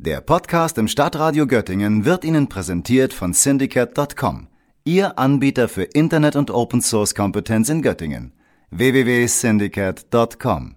Der Podcast im Stadtradio Göttingen wird Ihnen präsentiert von Syndicate.com, Ihr Anbieter für Internet- und Open-Source-Kompetenz in Göttingen. www.syndicate.com.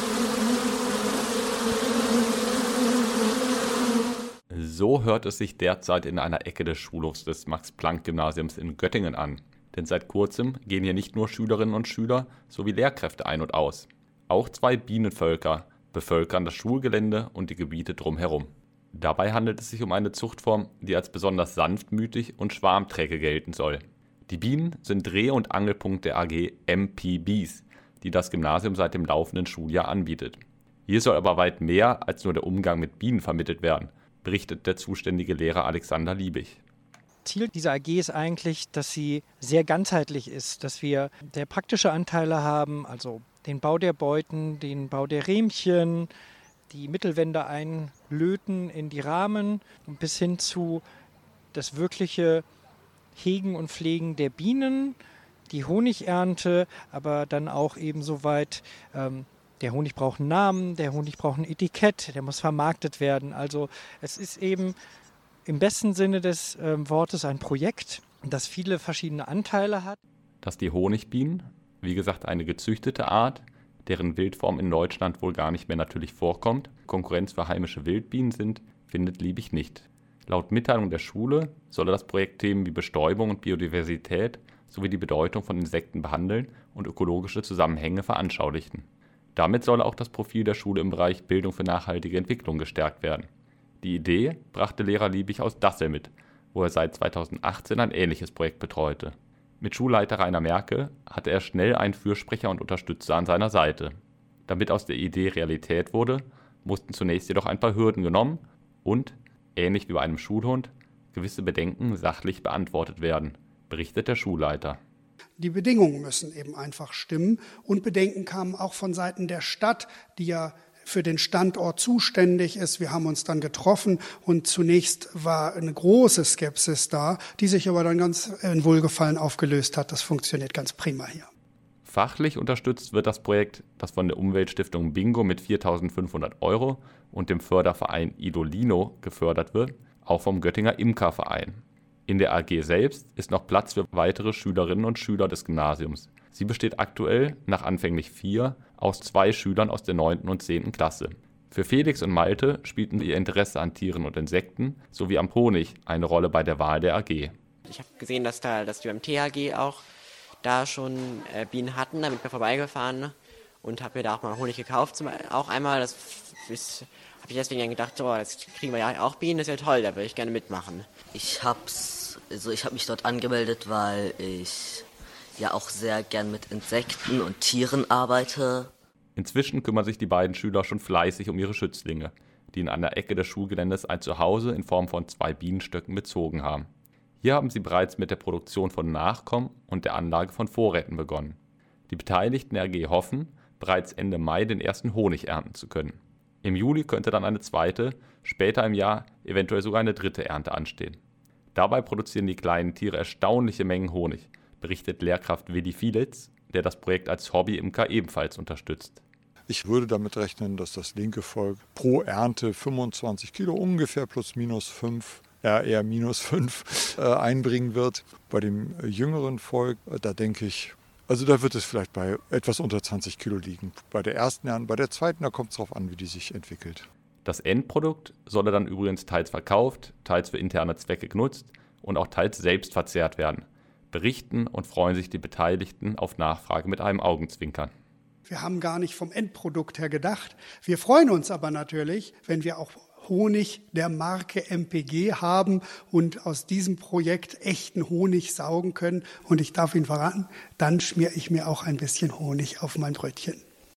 So hört es sich derzeit in einer Ecke des Schulhofs des Max-Planck-Gymnasiums in Göttingen an. Denn seit kurzem gehen hier nicht nur Schülerinnen und Schüler sowie Lehrkräfte ein und aus. Auch 2 Bienenvölker bevölkern das Schulgelände und die Gebiete drumherum. Dabei handelt es sich um eine Zuchtform, die als besonders sanftmütig und schwarmträge gelten soll. Die Bienen sind Dreh- und Angelpunkt der AG MP-Bees, die das Gymnasium seit dem laufenden Schuljahr anbietet. Hier soll aber weit mehr als nur der Umgang mit Bienen vermittelt werden, berichtet der zuständige Lehrer Alexander Liebig. Ziel dieser AG ist eigentlich, dass sie sehr ganzheitlich ist, dass wir sehr praktische Anteile haben, also den Bau der Beuten, den Bau der Rähmchen, die Mittelwände einlöten in die Rahmen bis hin zu das wirkliche Hegen und Pflegen der Bienen, die Honigernte, aber dann auch eben soweit, der Honig braucht einen Namen, der Honig braucht ein Etikett, der muss vermarktet werden. Also es ist eben im besten Sinne des Wortes ein Projekt, das viele verschiedene Anteile hat. Dass die Honigbienen, wie gesagt eine gezüchtete Art, deren Wildform in Deutschland wohl gar nicht mehr natürlich vorkommt, Konkurrenz für heimische Wildbienen sind, findet Liebig nicht. Laut Mitteilung der Schule solle das Projekt Themen wie Bestäubung und Biodiversität sowie die Bedeutung von Insekten behandeln und ökologische Zusammenhänge veranschaulichen. Damit solle auch das Profil der Schule im Bereich Bildung für nachhaltige Entwicklung gestärkt werden. Die Idee brachte Lehrer Liebig aus Dassel mit, wo er seit 2018 ein ähnliches Projekt betreute. Mit Schulleiter Rainer Merke hatte er schnell einen Fürsprecher und Unterstützer an seiner Seite. Damit aus der Idee Realität wurde, mussten zunächst jedoch ein paar Hürden genommen und, ähnlich wie bei einem Schulhund, gewisse Bedenken sachlich beantwortet werden, berichtet der Schulleiter. Die Bedingungen müssen eben einfach stimmen und Bedenken kamen auch von Seiten der Stadt, die ja für den Standort zuständig ist. Wir haben uns dann getroffen und zunächst war eine große Skepsis da, die sich aber dann ganz in Wohlgefallen aufgelöst hat. Das funktioniert ganz prima hier. Fachlich unterstützt wird das Projekt, das von der Umweltstiftung Bingo mit 4.500 € und dem Förderverein Idolino gefördert wird, auch vom Göttinger Imkerverein. In der AG selbst ist noch Platz für weitere Schülerinnen und Schüler des Gymnasiums. Sie besteht aktuell, nach anfänglich 4, aus 2 Schülern aus der 9. und 10. Klasse. Für Felix und Malte spielten ihr Interesse an Tieren und Insekten sowie am Honig eine Rolle bei der Wahl der AG. Ich habe gesehen, dass die beim THG auch da schon Bienen hatten, da bin ich mal vorbeigefahren und habe mir da auch mal Honig gekauft. Auch einmal, das habe ich deswegen dann gedacht, so, jetzt kriegen wir ja auch Bienen, das ist ja toll, da würde ich gerne mitmachen. Ich habe mich dort angemeldet, weil ich ja auch sehr gern mit Insekten und Tieren arbeite. Inzwischen kümmern sich die beiden Schüler schon fleißig um ihre Schützlinge, die in einer Ecke des Schulgeländes ein Zuhause in Form von 2 Bienenstöcken bezogen haben. Hier haben sie bereits mit der Produktion von Nachkommen und der Anlage von Vorräten begonnen. Die Beteiligten der AG hoffen, bereits Ende Mai den ersten Honig ernten zu können. Im Juli könnte dann eine zweite, später im Jahr eventuell sogar eine 3. Ernte anstehen. Dabei produzieren die kleinen Tiere erstaunliche Mengen Honig, berichtet Lehrkraft Willi Fielitz, der das Projekt als Hobby-Imker ebenfalls unterstützt. Ich würde damit rechnen, dass das linke Volk pro Ernte 25 Kilo ungefähr plus minus 5, eher minus 5 einbringen wird. Bei dem jüngeren Volk, da denke ich, also da wird es vielleicht bei etwas unter 20 Kilo liegen. Bei der ersten Ernte, bei der zweiten, da kommt es darauf an, wie die sich entwickelt. Das Endprodukt solle dann übrigens teils verkauft, teils für interne Zwecke genutzt und auch teils selbst verzehrt werden. Berichten und freuen sich die Beteiligten auf Nachfrage mit einem Augenzwinkern. Wir haben gar nicht vom Endprodukt her gedacht. Wir freuen uns aber natürlich, wenn wir auch Honig der Marke MPG haben und aus diesem Projekt echten Honig saugen können. Und ich darf Ihnen verraten, dann schmiere ich mir auch ein bisschen Honig auf mein Brötchen.